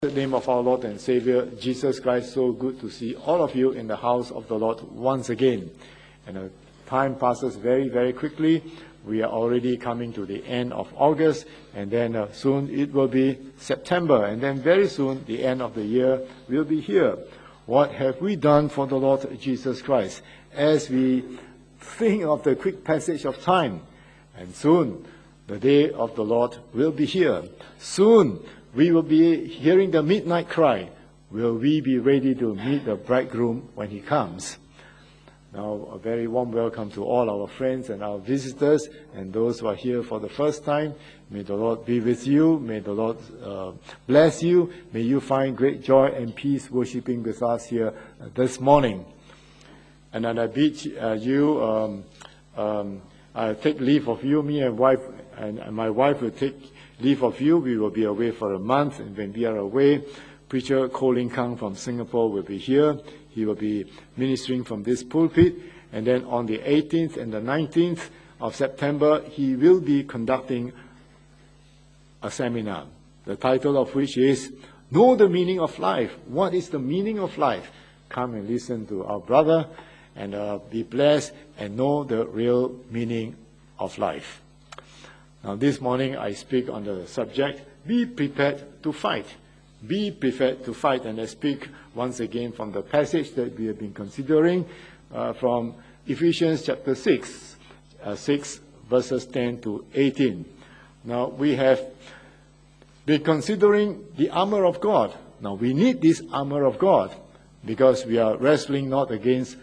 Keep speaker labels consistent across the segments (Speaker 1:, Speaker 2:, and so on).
Speaker 1: In the name of our Lord and Savior, Jesus Christ, so good to see all of you in the house of the Lord once again. And time passes very, very quickly. We are already coming to the end of August, and then soon it will be September, and then very soon the end of the year will be here. What have we done for the Lord Jesus Christ? As we think of the quick passage of time, and soon the day of the Lord will be here. Soon we will be hearing the midnight cry. Will we be ready to meet the bridegroom when he comes? Now, a very warm welcome to all our friends and our visitors and those who are here for the first time. May the Lord be with you. May the Lord bless you. May you find great joy and peace worshiping with us here this morning. And then I bid you, I take leave of you, me and wife, and my wife will take leave of you. We will be away for a month, and when we are away, Preacher Ko Ling Kang from Singapore will be here. He will be ministering from this pulpit, and then on the 18th and the 19th of September, he will be conducting a seminar, the title of which is Know the Meaning of Life. What is the meaning of life? Come and listen to our brother, and be blessed and know the real meaning of life. Now this morning I speak on the subject, be prepared to fight. Be prepared to fight, and I speak once again from the passage that we have been considering from Ephesians chapter 6, 6 verses 10 to 18. Now we have been considering the armor of God. Now we need this armor of God because we are wrestling not against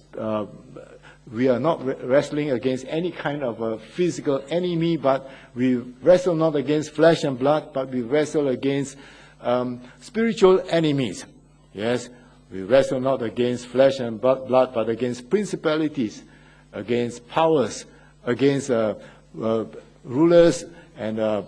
Speaker 1: wrestling against any kind of a physical enemy, but we wrestle not against flesh and blood, but we wrestle against spiritual enemies. Yes, we wrestle not against flesh and blood, but against principalities, against powers, against rulers and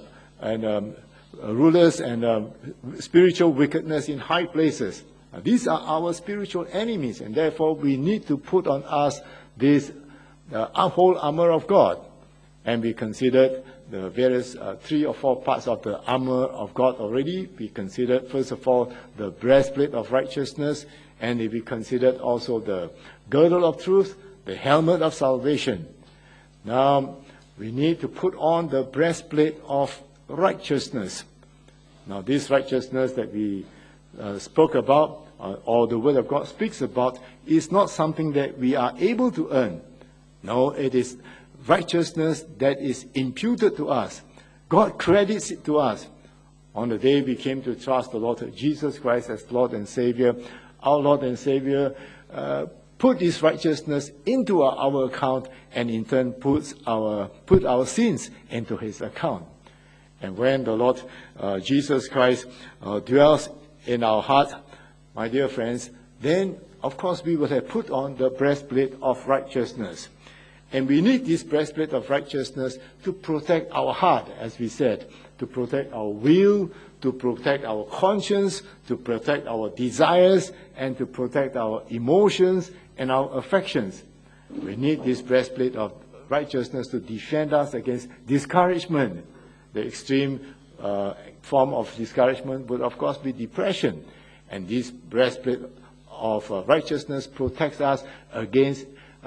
Speaker 1: spiritual wickedness in high places. These are our spiritual enemies, and therefore we need to put on us this whole armor of God. And we considered the various 3 or 4 parts of the armor of God already. We considered, first of all, the breastplate of righteousness, and we considered also the girdle of truth, the helmet of salvation. Now, we need to put on the breastplate of righteousness. Now, this righteousness that we spoke about, or the Word of God speaks about, is not something that we are able to earn. No, it is righteousness that is imputed to us. God credits it to us. On the day we came to trust the Lord Jesus Christ as Lord and Savior, our Lord and Savior put this righteousness into our account, and in turn put our sins into His account. And when the Lord Jesus Christ dwells in our heart, my dear friends, then of course we will have put on the breastplate of righteousness. And we need this breastplate of righteousness to protect our heart, as we said, to protect our will, to protect our conscience, to protect our desires, and to protect our emotions and our affections. We need this breastplate of righteousness to defend us against discouragement. The extreme form of discouragement would, of course, be depression. And this breastplate of righteousness protects us against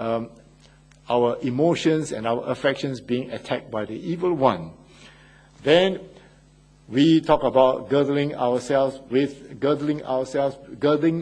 Speaker 1: our emotions and our affections being attacked by the evil one. Then we talk about girding ourselves with the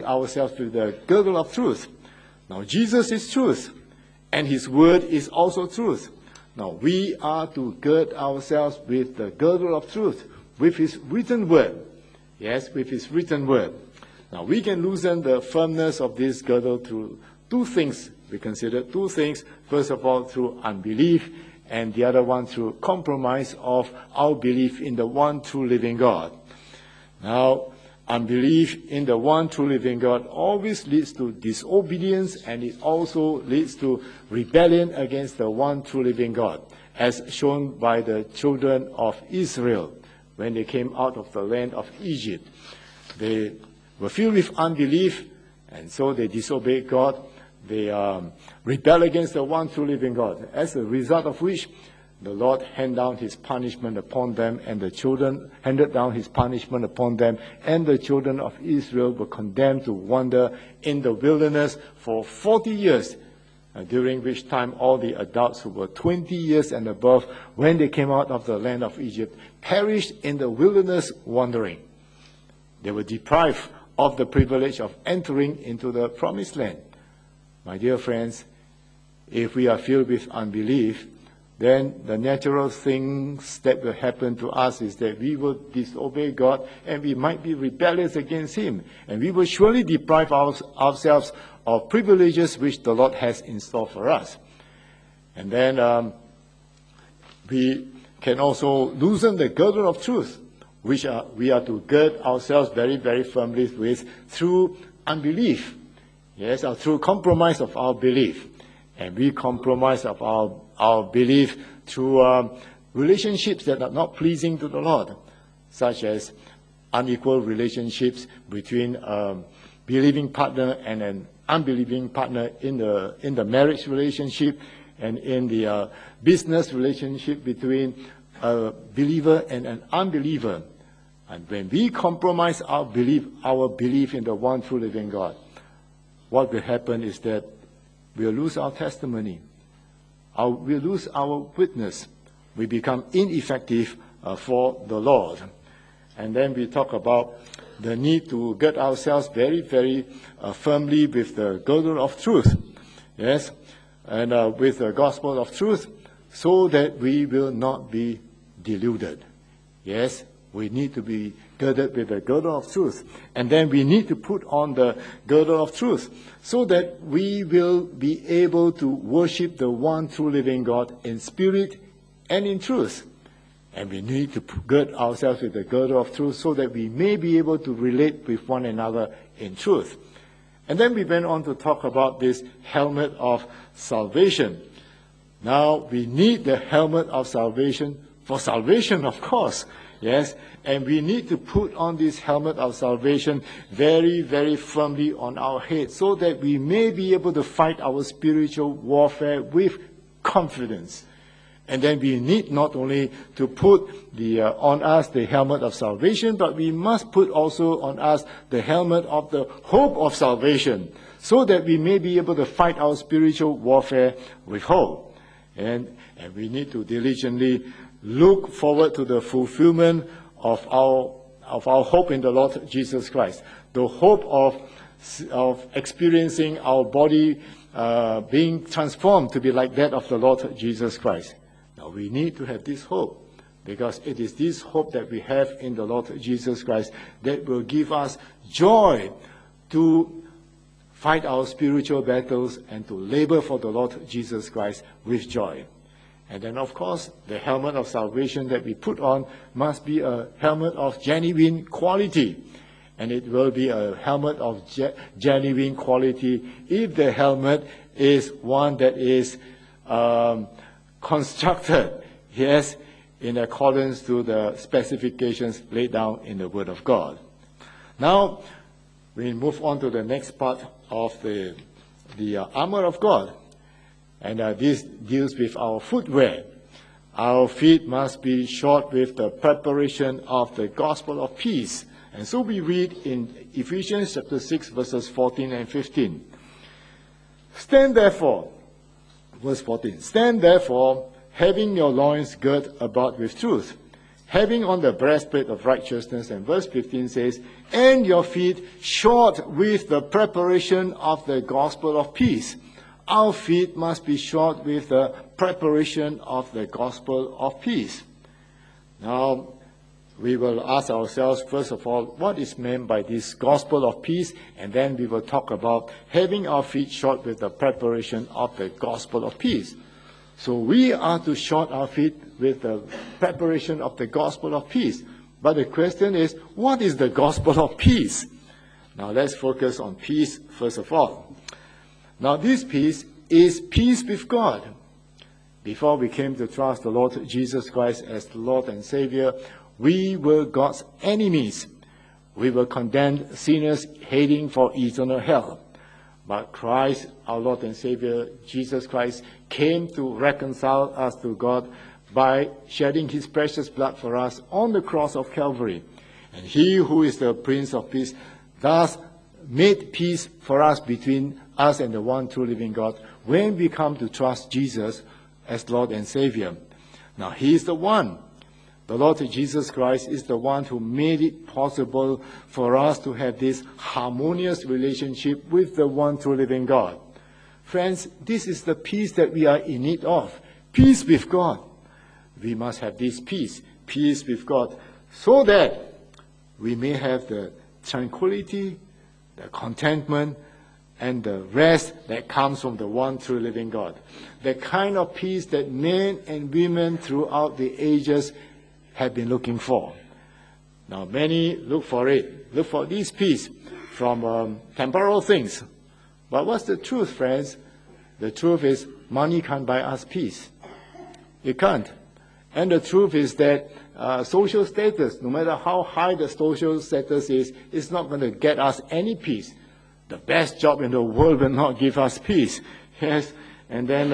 Speaker 1: girdle of truth. Now Jesus is truth, and His word is also truth. Now we are to gird ourselves with the girdle of truth, with His written word. Yes, with His written word. Now we can loosen the firmness of this girdle through 2 things. We consider 2 things. First of all, through unbelief, and the other one through compromise of our belief in the one true living God. Now, unbelief in the one true living God always leads to disobedience, and it also leads to rebellion against the one true living God, as shown by the children of Israel when they came out of the land of Egypt. They were filled with unbelief, and so they disobeyed God. They rebel against the one true living God, as a result of which the Lord handed down his punishment upon them, and the children handed down his punishment upon them, and the children of Israel were condemned to wander in the wilderness for 40 years, during which time all the adults who were 20 years and above, when they came out of the land of Egypt, perished in the wilderness wandering. They were deprived of the privilege of entering into the promised land. My dear friends, if we are filled with unbelief, then the natural things that will happen to us is that we will disobey God, and we might be rebellious against him. And we will surely deprive ourselves of privileges which the Lord has in store for us. And then we can also loosen the girdle of truth, which we are to gird ourselves very, very firmly with through unbelief. Yes, or through compromise of our belief. And we compromise of our belief through relationships that are not pleasing to the Lord, such as unequal relationships between a believing partner and an unbelieving partner in the marriage relationship, and in the business relationship between a believer and an unbeliever. And when we compromise our belief in the one true living God, what will happen is that we'll lose our testimony. We'll lose our witness. We become ineffective for the Lord. And then we talk about the need to gird ourselves very, very firmly with the girdle of truth. Yes, and with the gospel of truth, so that we will not be deluded. Yes, we need to be girded with the girdle of truth. And then we need to put on the girdle of truth, so that we will be able to worship the one true living God in spirit and in truth. And we need to gird ourselves with the girdle of truth, so that we may be able to relate with one another in truth. And then we went on to talk about this helmet of salvation. Now, we need the helmet of salvation for salvation, of course. Yes, and we need to put on this helmet of salvation very, very firmly on our head, so that we may be able to fight our spiritual warfare with confidence. And then we need not only to put on us the helmet of salvation, but we must put also on us the helmet of the hope of salvation, so that we may be able to fight our spiritual warfare with hope. And we need to diligently look forward to the fulfillment of our hope in the Lord Jesus Christ. The hope of experiencing our body being transformed to be like that of the Lord Jesus Christ. Now we need to have this hope, because it is this hope that we have in the Lord Jesus Christ that will give us joy to fight our spiritual battles and to labor for the Lord Jesus Christ with joy. And then, of course, the helmet of salvation that we put on must be a helmet of genuine quality. And it will be a helmet of genuine quality if the helmet is one that is constructed, yes, in accordance to the specifications laid down in the Word of God. Now, we move on to the next part of the armor of God. And this deals with our footwear. Our feet must be shod with the preparation of the gospel of peace. And so we read in Ephesians chapter 6, verses 14 and 15. Stand therefore, verse 14, stand therefore, having your loins girt about with truth, having on the breastplate of righteousness. And verse 15 says, and your feet shod with the preparation of the gospel of peace. Our feet must be shod with the preparation of the gospel of peace. Now, we will ask ourselves, first of all, what is meant by this gospel of peace? And then we will talk about having our feet shod with the preparation of the gospel of peace. So we are to shod our feet with the preparation of the gospel of peace. But the question is, what is the gospel of peace? Now let's focus on peace first of all. Now this peace is peace with God. Before we came to trust the Lord Jesus Christ as the Lord and Savior, we were God's enemies. We were condemned sinners heading for eternal hell. But Christ, our Lord and Savior, Jesus Christ, came to reconcile us to God by shedding his precious blood for us on the cross of Calvary. And he who is the Prince of Peace thus made peace for us between us and the one true living God when we come to trust Jesus as Lord and Savior. Now he is the one. The Lord Jesus Christ is the one who made it possible for us to have this harmonious relationship with the one true living God. Friends, this is the peace that we are in need of. Peace with God. We must have this peace with God, so that we may have the tranquility, the contentment, and the rest that comes from the one true living God. The kind of peace that men and women throughout the ages have been looking for. Now, many look for this peace from temporal things. But what's the truth, friends? The truth is money can't buy us peace. It can't. And the truth is that social status, no matter how high the social status is not going to get us any peace. The best job in the world will not give us peace. Yes. And then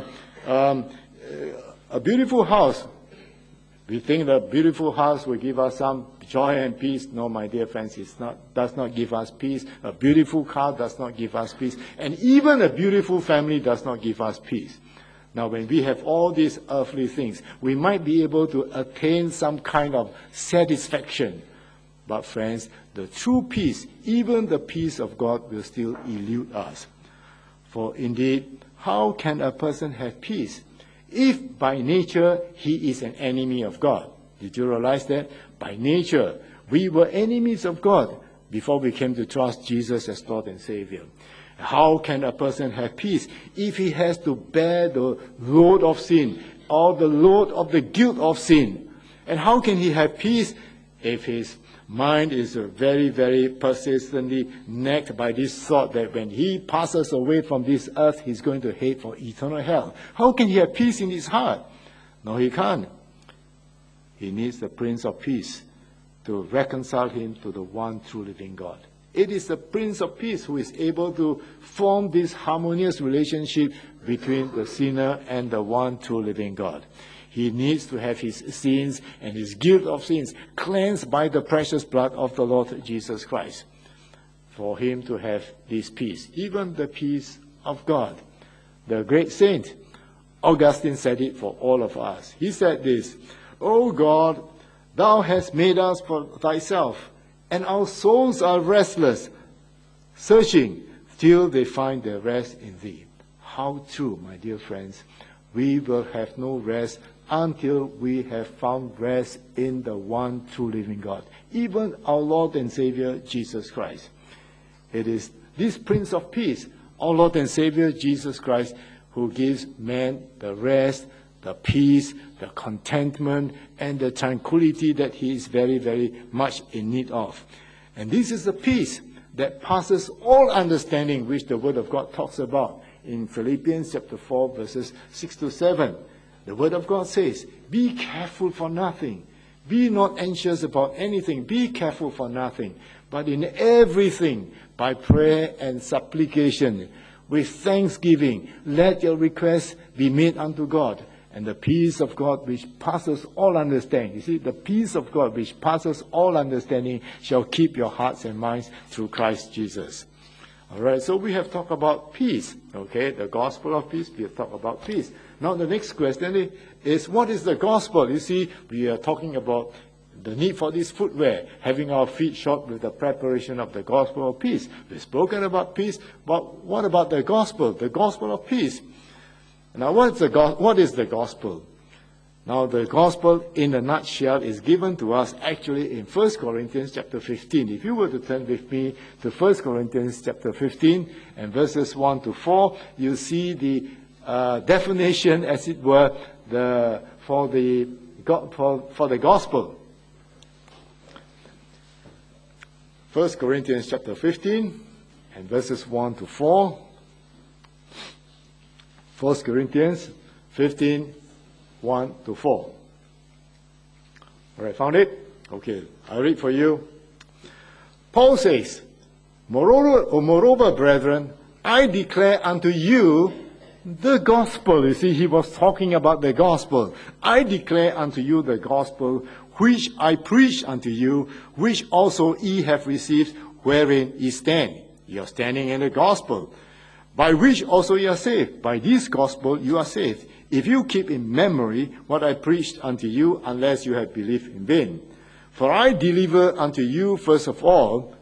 Speaker 1: a beautiful house. We think the beautiful house will give us some joy and peace. No, my dear friends, does not give us peace. A beautiful car does not give us peace. And even a beautiful family does not give us peace. Now, when we have all these earthly things, we might be able to attain some kind of satisfaction. But friends, the true peace, even the peace of God, will still elude us. For indeed, how can a person have peace if by nature he is an enemy of God? Did you realize that? By nature, we were enemies of God before we came to trust Jesus as Lord and Savior. How can a person have peace if he has to bear the load of sin or the load of the guilt of sin? And how can he have peace if his mind is very, very persistently nagged by this thought that when he passes away from this earth, he's going to head for eternal hell? How can he have peace in his heart? No, he can't. He needs the Prince of Peace to reconcile him to the one true living God. It is the Prince of Peace who is able to form this harmonious relationship between the sinner and the one true living God. He needs to have his sins and his guilt of sins cleansed by the precious blood of the Lord Jesus Christ for him to have this peace, even the peace of God. The great saint Augustine said it for all of us. He said this, "O God, thou hast made us for thyself, and our souls are restless, searching till they find their rest in thee." How true, my dear friends. We will have no rest until we have found rest in the one true living God, even our Lord and Savior, Jesus Christ. It is this Prince of Peace, our Lord and Savior, Jesus Christ, who gives man the rest, the peace, the contentment, and the tranquility that he is very, very much in need of. And this is the peace that passes all understanding, which the Word of God talks about in Philippians chapter 4, verses 6 to 7. The Word of God says, "Be careful for nothing. Be not anxious about anything. Be careful for nothing. But in everything, by prayer and supplication, with thanksgiving, let your requests be made unto God. And the peace of God which passes all understanding," you see, the peace of God which passes all understanding shall keep your hearts and minds through Christ Jesus. All right, so we have talked about peace, okay, the gospel of peace, we have talked about peace. Now the next question is, what is the gospel? You see, we are talking about the need for this footwear, having our feet shod with the preparation of the gospel of peace. We've spoken about peace, but what about the gospel of peace? Now, what is the gospel? Now, the gospel, in a nutshell, is given to us actually in 1 Corinthians chapter 15. If you were to turn with me to 1 Corinthians chapter 15 and verses 1 to 4, you see the definition, as it were, for the gospel. 1 Corinthians chapter 15 and verses 1 to 4. 1 Corinthians 15, 1 to 4. All right, found it? Okay, I'll read for you. Paul says, Moreover, brethren, I declare unto you The gospel, you see, he was talking about the gospel. I declare unto you the gospel, which I preach unto you, which also ye have received, wherein ye stand. You are standing in the gospel, by which also ye are saved. By this gospel you are saved, if you keep in memory what I preached unto you, unless you have believed in vain. For I deliver unto you first of all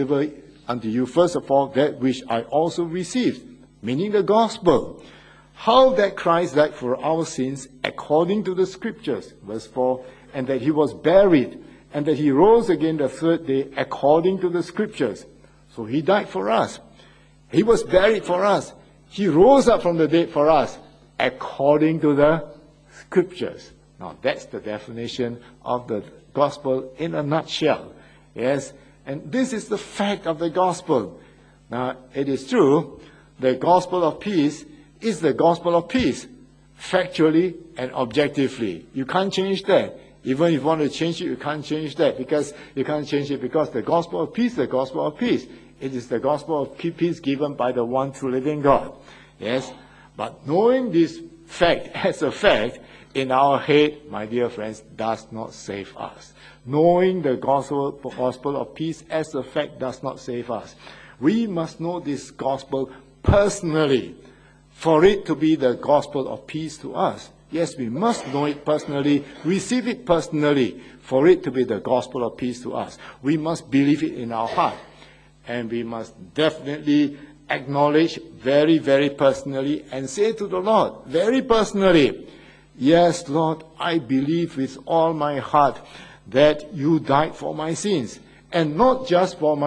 Speaker 1: that which I also received, meaning the gospel, how that Christ died for our sins according to the scriptures, verse 4, and that he was buried, and that he rose again the third day according to the scriptures. So he died for us. He was buried for us. He rose up from the dead for us according to the scriptures. Now that's the definition of the gospel in a nutshell. Yes, and this is the fact of the gospel. Now it is true, the gospel of peace is the gospel of peace, factually and objectively. You can't change that. Even if you want to change it, you can't change that, because you can't change it because the gospel of peace, the gospel of peace. It is the gospel of peace given by the one true living God. Yes, but knowing this fact as a fact in our head, my dear friends, does not save us. Knowing the gospel of peace as a fact does not save us. We must know this gospel personally for it to be the gospel of peace to us. Yes, we must know it personally, receive it personally for it to be the gospel of peace to us. We must believe it in our heart. And we must definitely acknowledge very, very personally and say to the Lord, very personally, yes, Lord, I believe with all my heart that you died for my sins. And not just for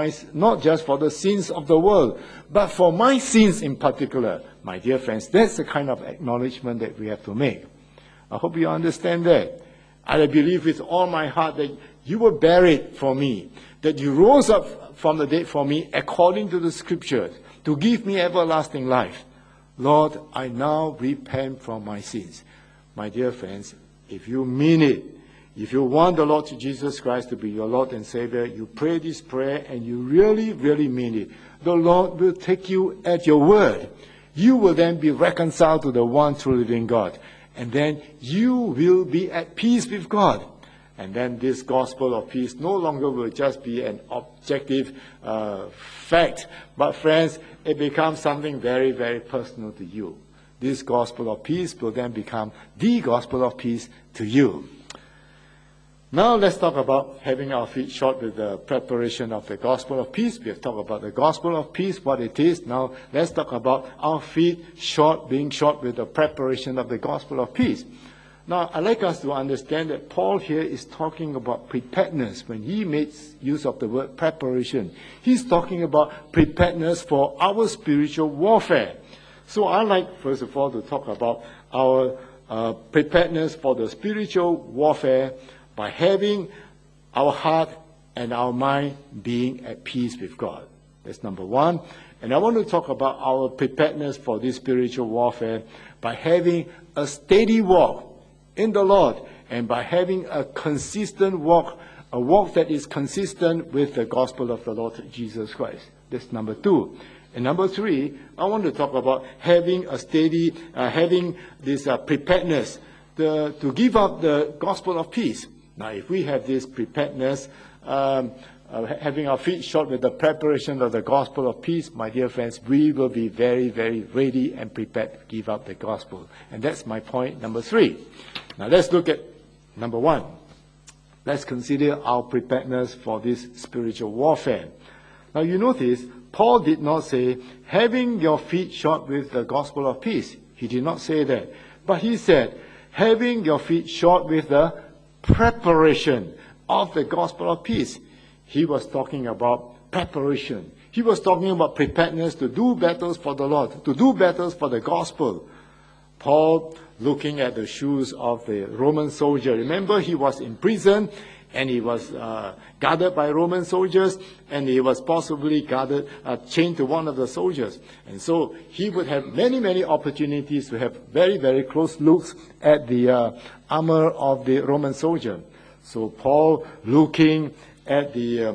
Speaker 1: the sins of the world, but for my sins in particular. My dear friends, that's the kind of acknowledgement that we have to make. I hope you understand that. I believe with all my heart that you were buried for me, that you rose up from the dead for me according to the scriptures, to give me everlasting life. Lord, I now repent from my sins. My dear friends, if you mean it, if you want the Lord Jesus Christ to be your Lord and Savior, you pray this prayer and you really, really mean it. The Lord will take you at your word. You will then be reconciled to the one true living God. And then you will be at peace with God. And then this gospel of peace no longer will just be an objective fact. But friends, it becomes something very, very personal to you. This gospel of peace will then become the gospel of peace to you. Now let's talk about having our feet shod with the preparation of the gospel of peace. We have talked about the gospel of peace, what it is. Now let's talk about our feet being shod with the preparation of the gospel of peace. Now I'd like us to understand that Paul here is talking about preparedness. When he makes use of the word preparation, he's talking about preparedness for our spiritual warfare. So I'd like, first of all, to talk about our preparedness for the spiritual warfare by having our heart and our mind being at peace with God. That's number one. And I want to talk about our preparedness for this spiritual warfare by having a steady walk in the Lord and by having a consistent walk, a walk that is consistent with the gospel of the Lord Jesus Christ. That's number two. And number three, I want to talk about having a steady, having this preparedness to give up the gospel of peace. Now, if we have this preparedness, having our feet shod with the preparation of the gospel of peace, my dear friends, we will be very, very ready and prepared to give up the gospel. And that's my point number three. Now, let's look at number one. Let's consider our preparedness for this spiritual warfare. Now, you notice, Paul did not say, having your feet shod with the gospel of peace. He did not say that. But he said, having your feet shod with the preparation of the gospel of peace. He was talking about preparation. He was talking about preparedness to do battles for the Lord, to do battles for the gospel. Paul, looking at the shoes of the Roman soldier. Remember, he was in prison and he was guarded by Roman soldiers, and he was possibly chained to one of the soldiers. And so he would have many, many opportunities to have very, very close looks at the armor of the Roman soldier. So Paul, looking at the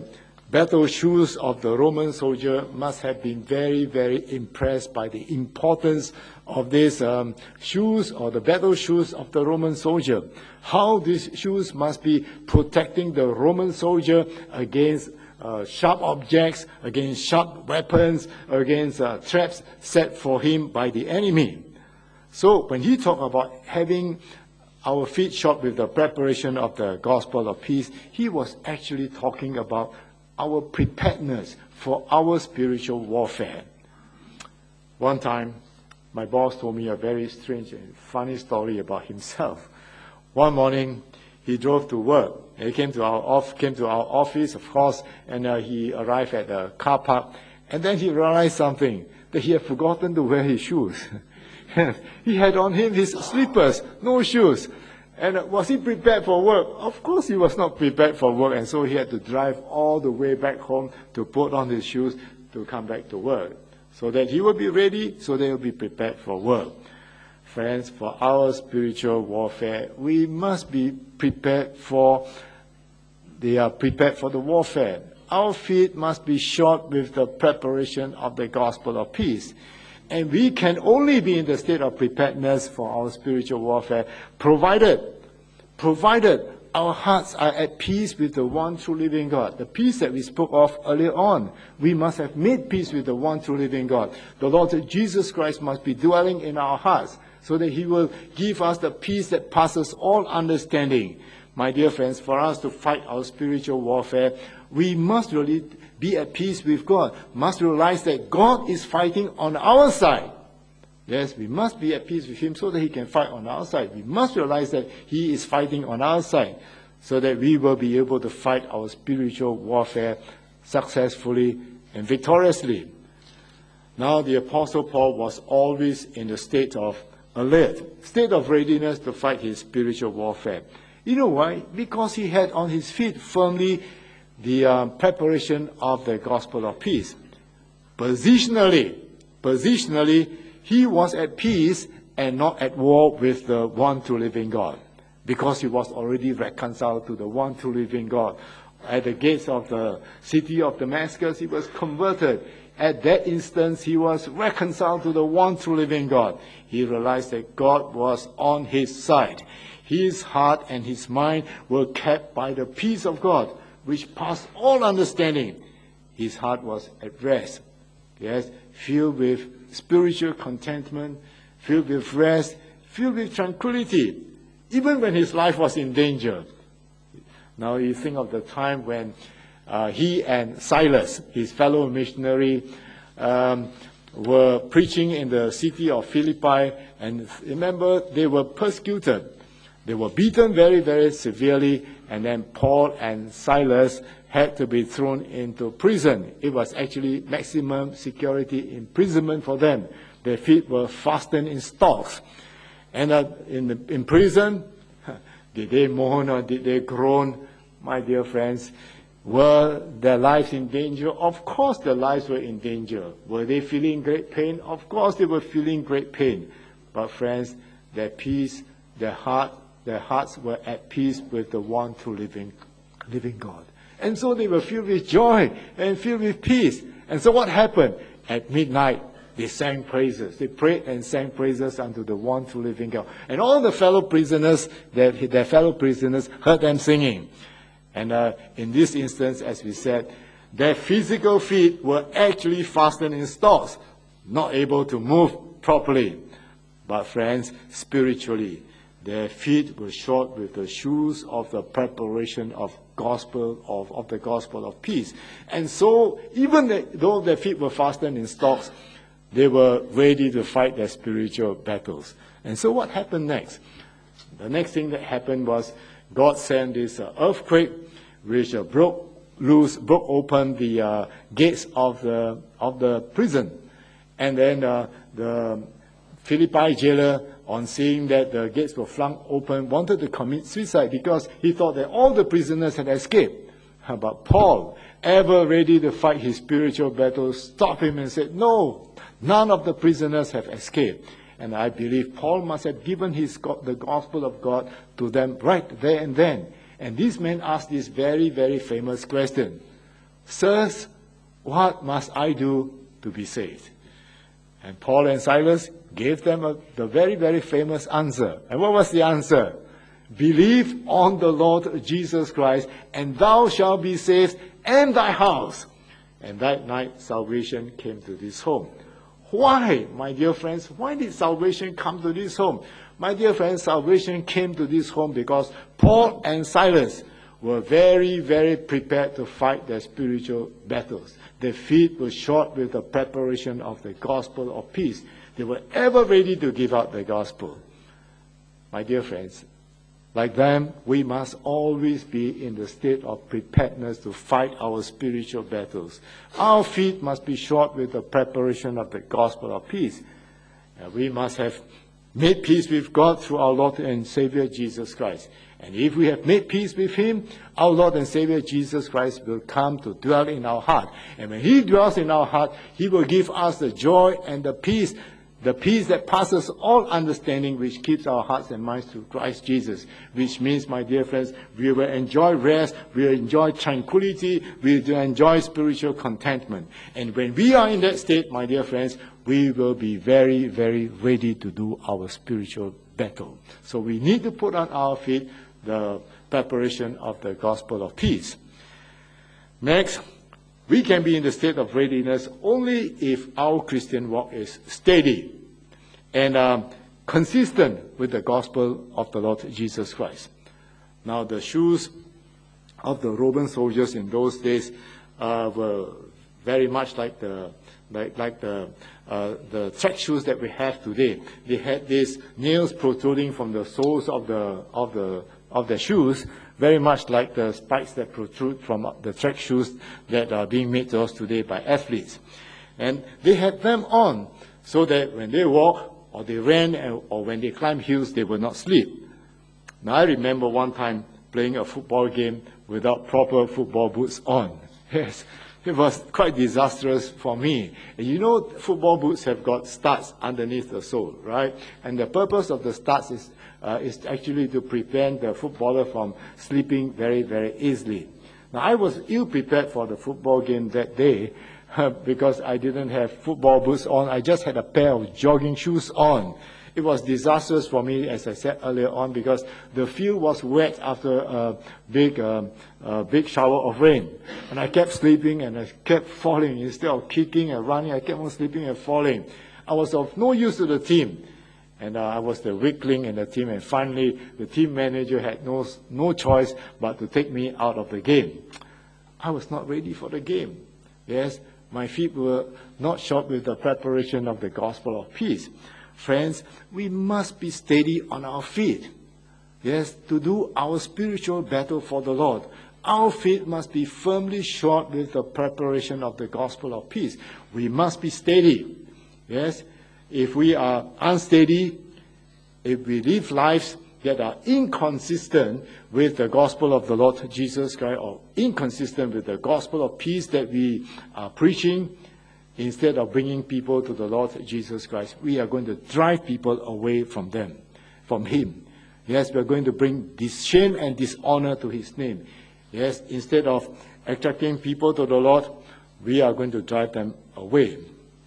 Speaker 1: battle shoes of the Roman soldier must have been very, very impressed by the importance of these shoes, or the battle shoes of the Roman soldier. How these shoes must be protecting the Roman soldier against sharp objects, against sharp weapons, against traps set for him by the enemy. So when he talked about having our feet shod with the preparation of the gospel of peace, he was actually talking about our preparedness for our spiritual warfare. One time, my boss told me a very strange and funny story about himself. One morning, he drove to work. He came to our office, of course, and he arrived at the car park. And then he realized something, that he had forgotten to wear his shoes. He had on him his slippers, no shoes. And was he prepared for work? Of course he was not prepared for work, and so he had to drive all the way back home to put on his shoes to come back to work, so that he will be ready, so that he will be prepared for work. Friends, for our spiritual warfare, we must be prepared for the warfare. Our feet must be shod with the preparation of the gospel of peace. And we can only be in the state of preparedness for our spiritual warfare, provided our hearts are at peace with the one true living God. The peace that we spoke of earlier on. We must have made peace with the one true living God. The Lord Jesus Christ must be dwelling in our hearts, so that he will give us the peace that passes all understanding. My dear friends, for us to fight our spiritual warfare, we must really be at peace with God, must realize that God is fighting on our side. Yes, we must be at peace with him so that he can fight on our side. We must realize that he is fighting on our side, so that we will be able to fight our spiritual warfare successfully and victoriously. Now, the Apostle Paul was always in the state of alert, state of readiness to fight his spiritual warfare. You know why? Because he had on his feet firmly the preparation of the gospel of peace. Positionally, he was at peace and not at war with the one true living God, because he was already reconciled to the one true living God. At the gates of the city of Damascus, he was converted. At that instance, he was reconciled to the one true living God. He realized that God was on his side. His heart and his mind were kept by the peace of God, which passed all understanding. His heart was at rest, yes, filled with spiritual contentment, filled with rest, filled with tranquility, even when his life was in danger. Now you think of the time when he and Silas, his fellow missionary, were preaching in the city of Philippi, and remember, they were persecuted. They were beaten very, very severely, and then Paul and Silas had to be thrown into prison. It was actually maximum security imprisonment for them. Their feet were fastened in stocks. And in prison, did they mourn or did they groan? My dear friends, were their lives in danger? Of course their lives were in danger. Were they feeling great pain? Of course they were feeling great pain. But friends, their peace, their hearts were at peace with the one true living God. And so they were filled with joy and filled with peace. And so what happened? At midnight, they sang praises. They prayed and sang praises unto the one true living God. And all the fellow prisoners, their fellow prisoners, heard them singing. And in this instance, as we said, their physical feet were actually fastened in stocks, not able to move properly. But friends, spiritually, their feet were shod with the shoes of the preparation of the gospel of peace. And so, even though their feet were fastened in stocks, they were ready to fight their spiritual battles. And so what happened next? The next thing that happened was God sent this earthquake, which broke open the gates of the prison. And then the Philippi jailer, on seeing that the gates were flung open, wanted to commit suicide because he thought that all the prisoners had escaped. But Paul, ever ready to fight his spiritual battles, stopped him and said, "No, none of the prisoners have escaped." And I believe Paul must have given the gospel of God to them right there and then. And this man asked this very, very famous question: Sirs, what must I do to be saved? And Paul and Silas gave them the very, very famous answer. And what was the answer? Believe on the Lord Jesus Christ, and thou shalt be saved, and thy house. And that night, salvation came to this home. Why, my dear friends? Why did salvation come to this home? My dear friends, salvation came to this home because Paul and Silas were very, very prepared to fight their spiritual battles. Their feet were shod with the preparation of the gospel of peace. They were ever ready to give out the gospel. My dear friends, like them, we must always be in the state of preparedness to fight our spiritual battles. Our feet must be shod with the preparation of the gospel of peace. And we must have made peace with God through our Lord and Savior Jesus Christ. And if we have made peace with Him, our Lord and Savior Jesus Christ will come to dwell in our heart. And when He dwells in our heart, He will give us the joy and the peace that passes all understanding, which keeps our hearts and minds through Christ Jesus. Which means, my dear friends, we will enjoy rest, we will enjoy tranquility, we will enjoy spiritual contentment. And when we are in that state, my dear friends, we will be very, very ready to do our spiritual battle. So we need to put on our feet the preparation of the gospel of peace. Next, we can be in the state of readiness only if our Christian walk is steady and consistent with the gospel of the Lord Jesus Christ. Now, the shoes of the Roman soldiers in those days were very much like the track shoes that we have today. They had these nails protruding from the soles of the shoes, very much like the spikes that protrude from the track shoes that are being made to us today by athletes. And they had them on so that when they walk or they ran or when they climbed hills, they would not slip. Now, I remember one time playing a football game without proper football boots on. Yes, it was quite disastrous for me. And you know, football boots have got studs underneath the sole, right? And the purpose of the studs is actually to prevent the footballer from slipping very, very easily. Now, I was ill-prepared for the football game that day because I didn't have football boots on. I just had a pair of jogging shoes on. It was disastrous for me, as I said earlier on, because the field was wet after a big shower of rain. And I kept slipping and I kept falling. Instead of kicking and running, I kept on slipping and falling. I was of no use to the team. And I was the weakling in the team. And finally, the team manager had no choice but to take me out of the game. I was not ready for the game. Yes, my feet were not shod with the preparation of the gospel of peace. Friends, we must be steady on our feet. Yes, to do our spiritual battle for the Lord. Our feet must be firmly shod with the preparation of the gospel of peace. We must be steady. Yes, if we are unsteady, if we live lives that are inconsistent with the gospel of the Lord Jesus Christ, or inconsistent with the gospel of peace that we are preaching, instead of bringing people to the Lord Jesus Christ, we are going to drive people away from Him. Yes, we are going to bring shame and dishonor to His name. Yes, instead of attracting people to the Lord, we are going to drive them away.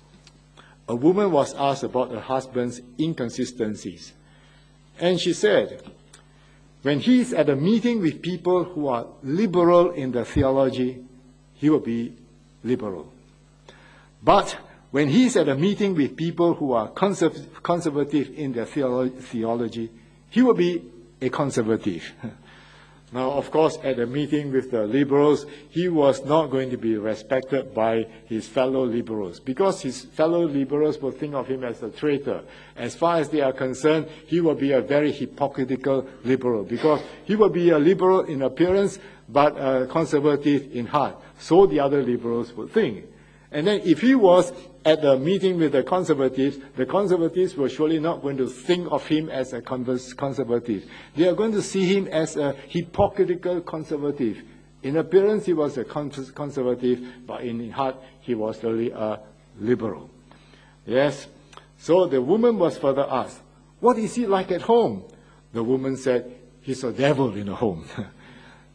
Speaker 1: A woman was asked about her husband's inconsistencies. And she said, when he is at a meeting with people who are liberal in their theology, he will be liberal. But when he is at a meeting with people who are conservative in their theology, he will be a conservative. Now, of course, at a meeting with the liberals, he was not going to be respected by his fellow liberals because his fellow liberals will think of him as a traitor. As far as they are concerned, he will be a very hypocritical liberal because he will be a liberal in appearance but a conservative in heart. So the other liberals would think. And then if he was at the meeting with the conservatives were surely not going to think of him as a conservative. They are going to see him as a hypocritical conservative. In appearance, he was a conservative, but in heart, he was really a liberal. Yes? So the woman was further asked, what is he like at home? The woman said, he's a devil in the home.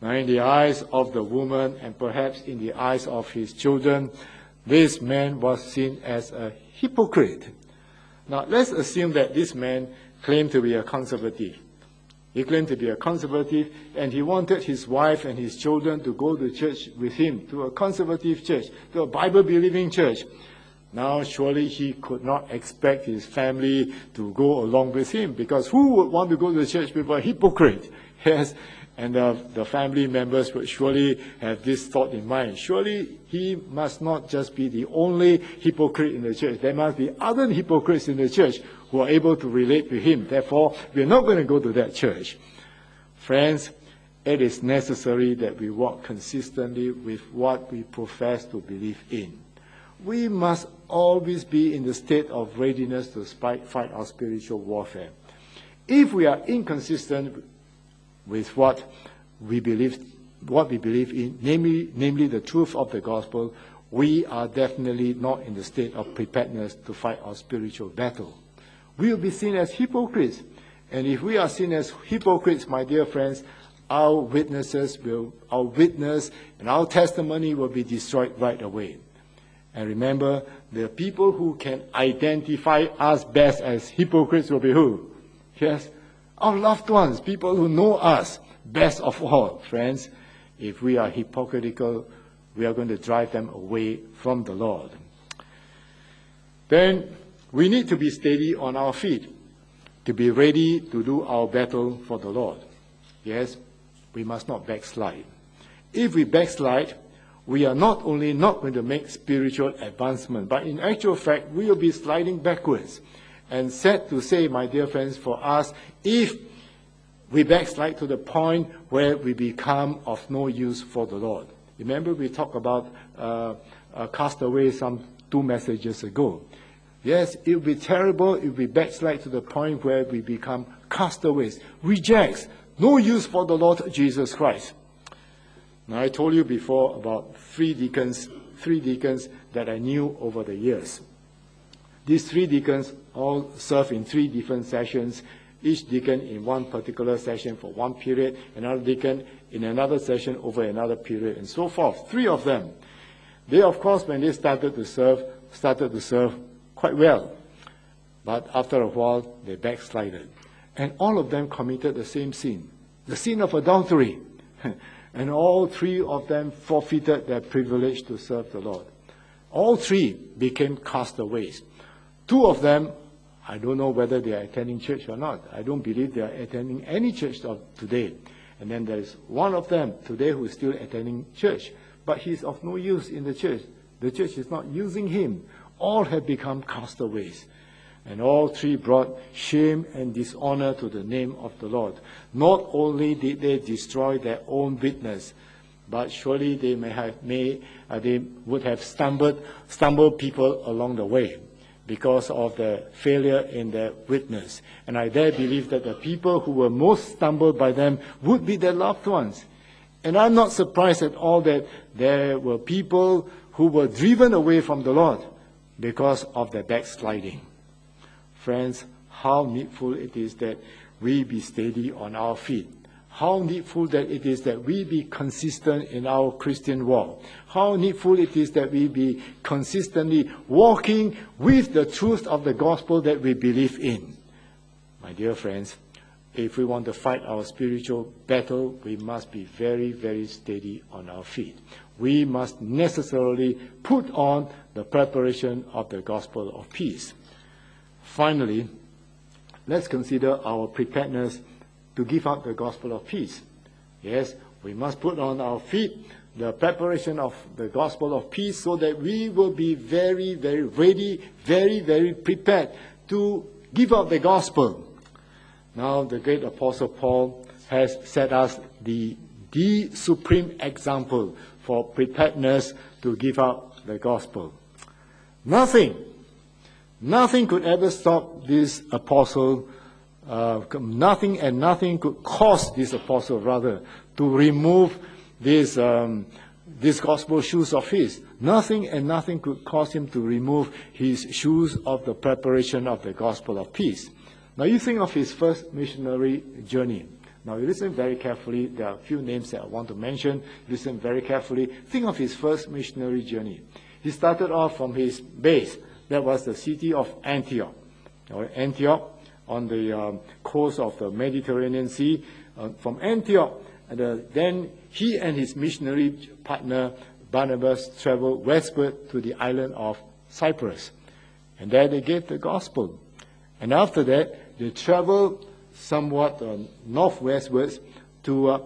Speaker 1: Now, in the eyes of the woman, and perhaps in the eyes of his children, this man was seen as a hypocrite. Now, let's assume that this man claimed to be a conservative. He claimed to be a conservative, and he wanted his wife and his children to go to church with him, to a conservative church, to a Bible-believing church. Now, surely he could not expect his family to go along with him, because who would want to go to church with a hypocrite? Yes, and the family members would surely have this thought in mind. Surely he must not just be the only hypocrite in the church. There must be other hypocrites in the church who are able to relate to him. Therefore, we're not going to go to that church. Friends, it is necessary that we walk consistently with what we profess to believe in. We must always be in the state of readiness to fight our spiritual warfare. If we are inconsistent with what we believe in, namely the truth of the gospel, we are definitely not in the state of preparedness to fight our spiritual battle. We will be seen as hypocrites. And if we are seen as hypocrites, my dear friends, our witness and our testimony will be destroyed right away. And remember, the people who can identify us best as hypocrites will be who? Yes, our loved ones, people who know us best of all. Friends, if we are hypocritical, we are going to drive them away from the Lord. Then we need to be steady on our feet, to be ready to do our battle for the Lord. Yes, we must not backslide. If we backslide, we are not only not going to make spiritual advancement, but in actual fact, we will be sliding backwards. And sad to say, my dear friends, for us, if we backslide to the point where we become of no use for the Lord. Remember, we talked about castaways some 2 messages ago. Yes, it will be terrible if we backslide to the point where we become castaways, rejects, no use for the Lord Jesus Christ. Now, I told you before about 3 deacons that I knew over the years. These 3 deacons all serve in 3 different sessions, each deacon in one particular session for one period, another deacon in another session over another period, and so forth. 3 of them. They, of course, when they started to serve quite well. But after a while, they backslided. And all of them committed the same sin, the sin of adultery. And all 3 of them forfeited their privilege to serve the Lord. All 3 became castaways. 2 of them, I don't know whether they are attending church or not. I don't believe they are attending any church today. And then there is one of them today who is still attending church. But he is of no use in the church. The church is not using him. All have become castaways. And all 3 brought shame and dishonor to the name of the Lord. Not only did they destroy their own witness, but surely they they would have stumbled people along the way because of the failure in their witness. And I dare believe that the people who were most stumbled by them would be their loved ones. And I'm not surprised at all that there were people who were driven away from the Lord because of their backsliding. Friends, how needful it is that we be steady on our feet. How needful that it is that we be consistent in our Christian walk. How needful it is that we be consistently walking with the truth of the gospel that we believe in. My dear friends, if we want to fight our spiritual battle, we must be very, very steady on our feet. We must necessarily put on the preparation of the gospel of peace. Finally, let's consider our preparedness to give out the gospel of peace. Yes, we must put on our feet the preparation of the gospel of peace so that we will be very, very ready, very, very prepared to give out the gospel. Now, the great Apostle Paul has set us the supreme example for preparedness to give out the gospel. Nothing could ever stop this apostle. Nothing could cause this apostle, rather, to remove these gospel shoes of his. Nothing could cause him to remove his shoes of the preparation of the gospel of peace. Now you think of his first missionary journey. Now, you listen very carefully. There are a few names that I want to mention. Listen very carefully. Think of his first missionary journey. He started off from his base. That was the city of Antioch. Antioch on the coast of the Mediterranean Sea. From Antioch, then he and his missionary partner Barnabas traveled westward to the island of Cyprus. And there they gave the gospel. And after that, they traveled somewhat northwestwards to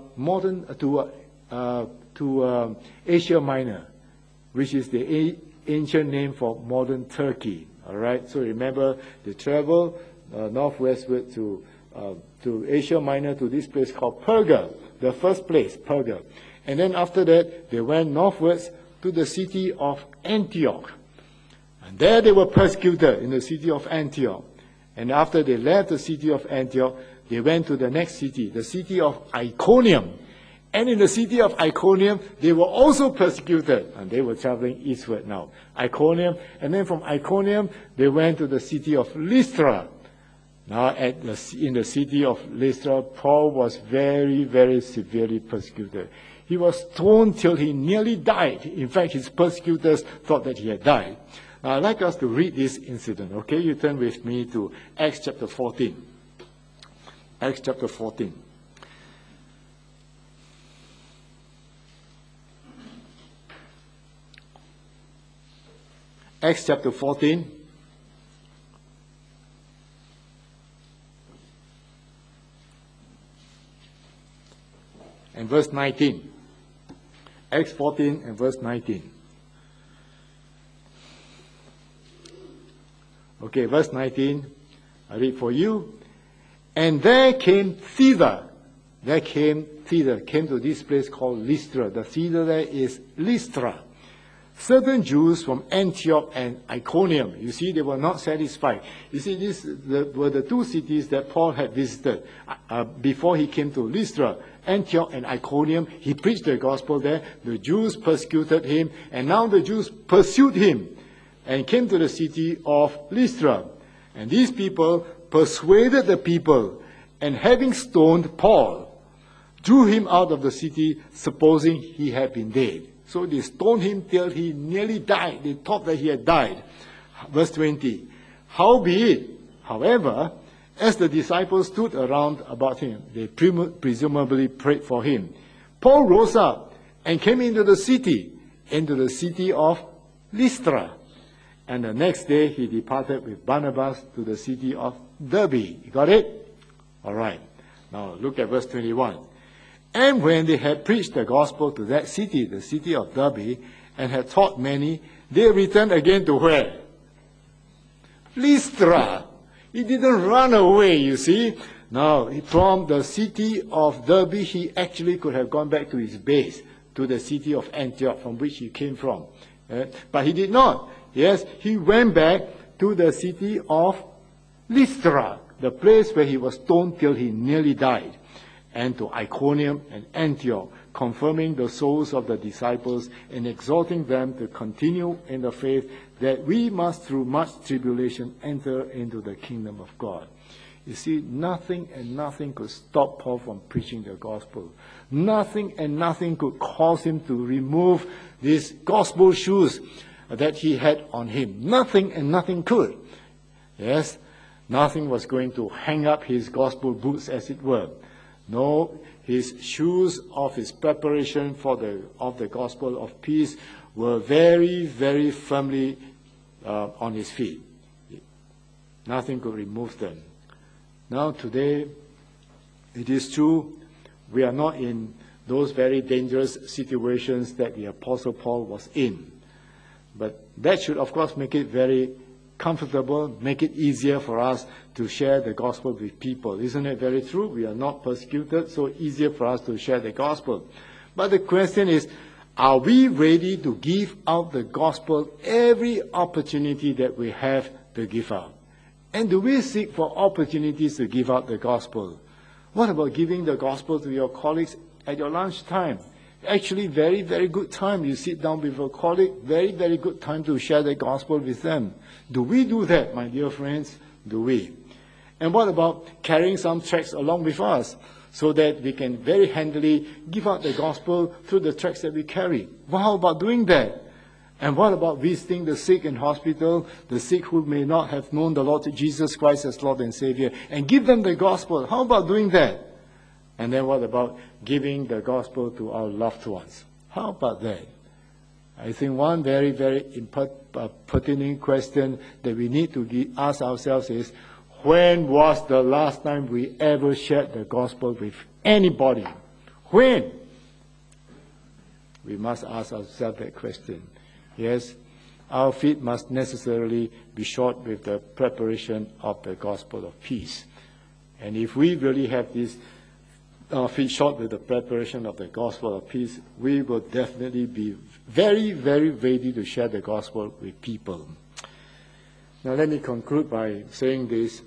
Speaker 1: Asia Minor, which is the ancient name for modern Turkey. All right. So remember, they traveled northwestward to Asia Minor, to this place called Perga, the first place, Perga. And then after that, they went northwards to the city of Antioch. And there they were persecuted in the city of Antioch. And after they left the city of Antioch, they went to the next city, the city of Iconium. And in the city of Iconium, they were also persecuted. And they were traveling eastward now. Iconium. And then from Iconium, they went to the city of Lystra. Now, in the city of Lystra, Paul was very, very severely persecuted. He was stoned till he nearly died. In fact, his persecutors thought that he had died. Now, I'd like us to read this incident. Okay, you turn with me to Acts chapter 14. Acts chapter 14. Acts chapter 14. And verse 19. Acts 14 and verse 19. Okay, verse 19. I read for you. And there came thither. Came to this place called Lystra. The thither there is Lystra. Certain Jews from Antioch and Iconium. You see, they were not satisfied. You see, these were the two cities that Paul had visited before he came to Lystra. Antioch and Iconium. He preached the gospel there. The Jews persecuted him. And now the Jews pursued him and came to the city of Lystra. And these people persuaded the people, and having stoned Paul, drew him out of the city, supposing he had been dead. So they stoned him till he nearly died. They thought that he had died. Verse 20. Howbeit, however, as the disciples stood around about him, they presumably prayed for him. Paul rose up and came into the city of Lystra. And the next day he departed with Barnabas to the city of Derbe. You got it? All right. Now look at verse 21. And when they had preached the gospel to that city, the city of Derbe, and had taught many, they returned again to where? Lystra. He didn't run away, you see. Now, from the city of Derbe, he actually could have gone back to his base, to the city of Antioch, from which he came from. But he did not. Yes, he went back to the city of Lystra, the place where he was stoned till he nearly died, and to Iconium and Antioch, confirming the souls of the disciples and exhorting them to continue in the faith, that we must through much tribulation enter into the kingdom of God. You see, nothing and nothing could stop Paul from preaching the gospel. Nothing and nothing could cause him to remove these gospel shoes that he had on him. Nothing and nothing could. Yes, nothing was going to hang up his gospel boots, as it were. No, his shoes of his preparation of the gospel of peace were very, very firmly on his feet. Nothing could remove them. Now today, it is true, we are not in those very dangerous situations that the Apostle Paul was in. But that should, of course, make it very comfortable, make it easier for us to share the gospel with people. Isn't it very true? We are not persecuted, so easier for us to share the gospel. But the question is, are we ready to give out the gospel every opportunity that we have to give out? And do we seek for opportunities to give out the gospel? What about giving the gospel to your colleagues at your lunchtime? Actually, very, very good time. You sit down with a colleague, very, very good time to share the gospel with them. Do we do that, my dear friends? Do we? And what about carrying some tracts along with us? so that we can very handily give out the gospel through the tracts that we carry. Well, how about doing that? And what about visiting the sick in hospital, the sick who may not have known the Lord Jesus Christ as Lord and Savior, and give them the gospel? How about doing that? And then what about giving the gospel to our loved ones? How about that? I think one very, very pertinent question that we need to ask ourselves is, when was the last time we ever shared the gospel with anybody? When? We must ask ourselves that question. Yes, our feet must necessarily be shod with the preparation of the gospel of peace. And if we really have this feet shod with the preparation of the gospel of peace, we will definitely be very, very ready to share the gospel with people. Now let me conclude by saying this.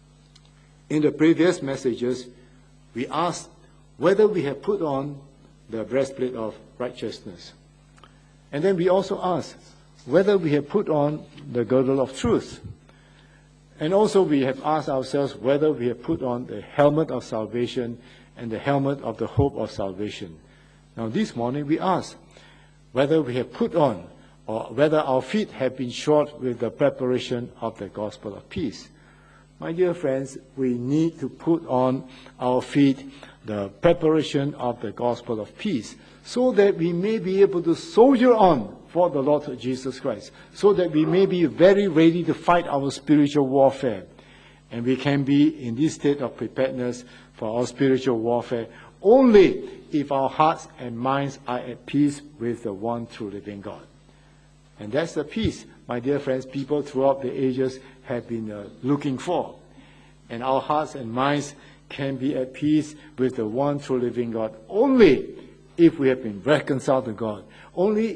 Speaker 1: In the previous messages, we asked whether we have put on the breastplate of righteousness. And then we also asked whether we have put on the girdle of truth. And also we have asked ourselves whether we have put on the helmet of salvation and the helmet of the hope of salvation. Now this morning we ask whether we have put on, or whether our feet have been shod with the preparation of the gospel of peace. My dear friends, we need to put on our feet the preparation of the gospel of peace, so that we may be able to soldier on for the Lord Jesus Christ, so that we may be very ready to fight our spiritual warfare. And we can be in this state of preparedness for our spiritual warfare only if our hearts and minds are at peace with the one true living God. And that's the peace, my dear friends, people throughout the ages have been looking for. And our hearts and minds can be at peace with the one true living God only if we have been reconciled to God. Only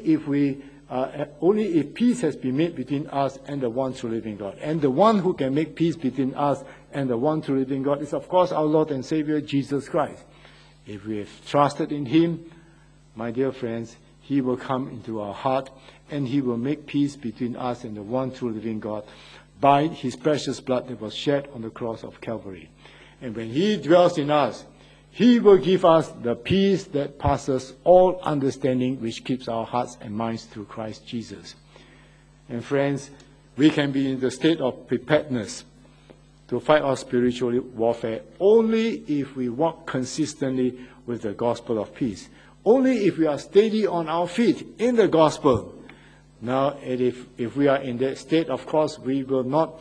Speaker 1: if peace has been made between us and the one true living God. And the one who can make peace between us and the one true living God is, of course, our Lord and Savior, Jesus Christ. If we have trusted in Him, my dear friends, He will come into our heart and He will make peace between us and the one true living God by His precious blood that was shed on the cross of Calvary. And when He dwells in us, He will give us the peace that passes all understanding, which keeps our hearts and minds through Christ Jesus. And friends, we can be in the state of preparedness to fight our spiritual warfare only if we walk consistently with the gospel of peace. Only if we are steady on our feet in the gospel. Now, if we are in that state, of course, we will not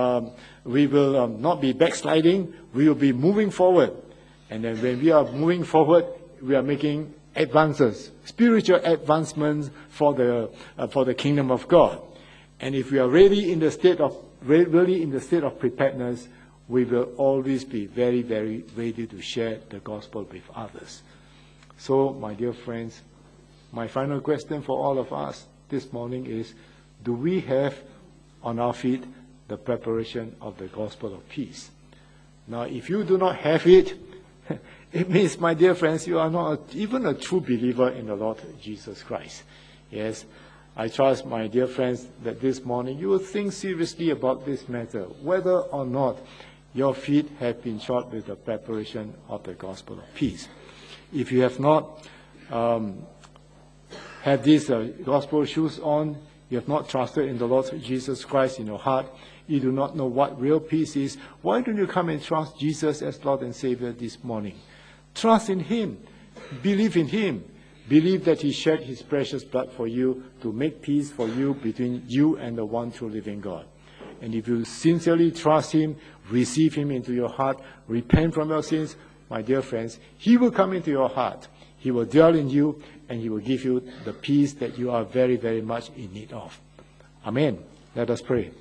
Speaker 1: be backsliding. We will be moving forward. And then when we are moving forward, we are making advances, spiritual advancements for the kingdom of God. And if we are really in the state of preparedness, we will always be very, very ready to share the gospel with others. So, my dear friends, my final question for all of us this morning is, do we have on our feet the preparation of the gospel of peace? Now, if you do not have it, it means, my dear friends, you are not even a true believer in the Lord Jesus Christ. Yes, I trust, my dear friends, that this morning you will think seriously about this matter, whether or not your feet have been shod with the preparation of the gospel of peace. If you have not had these gospel shoes on, you have not trusted in the Lord Jesus Christ in your heart, you do not know what real peace is, why don't you come and trust Jesus as Lord and Savior this morning? Trust in Him. Believe in Him. Believe that He shed His precious blood for you to make peace for you between you and the one true living God. And if you sincerely trust Him, receive Him into your heart, repent from your sins, my dear friends, He will come into your heart. He will dwell in you, and He will give you the peace that you are very, very much in need of. Amen. Let us pray.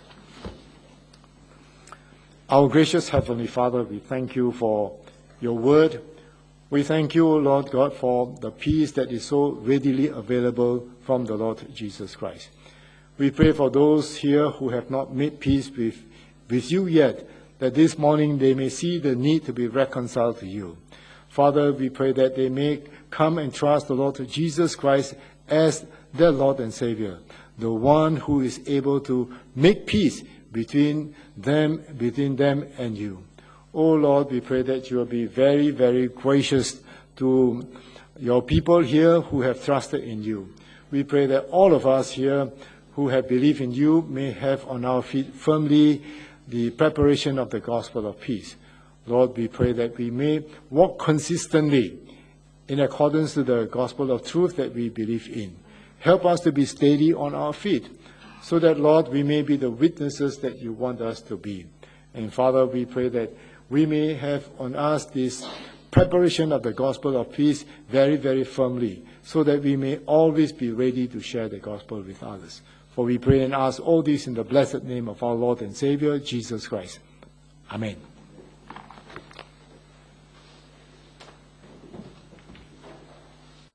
Speaker 1: Our gracious Heavenly Father, we thank you for your word. We thank you, Lord God, for the peace that is so readily available from the Lord Jesus Christ. We pray for those here who have not made peace with you yet, that this morning they may see the need to be reconciled to you. Father, we pray that they may come and trust the Lord Jesus Christ as their Lord and Savior, the one who is able to make peace between them and you. Oh Lord, we pray that you will be very, very gracious to your people here who have trusted in you. We pray that all of us here who have believed in you may have on our feet firmly the preparation of the gospel of peace. Lord, we pray that we may walk consistently in accordance to the gospel of truth that we believe in. Help us to be steady on our feet, so that, Lord, we may be the witnesses that you want us to be. And Father, we pray that we may have on us this preparation of the gospel of peace very, very firmly, so that we may always be ready to share the gospel with others. For we pray and ask all this in the blessed name of our Lord and Savior, Jesus Christ. Amen.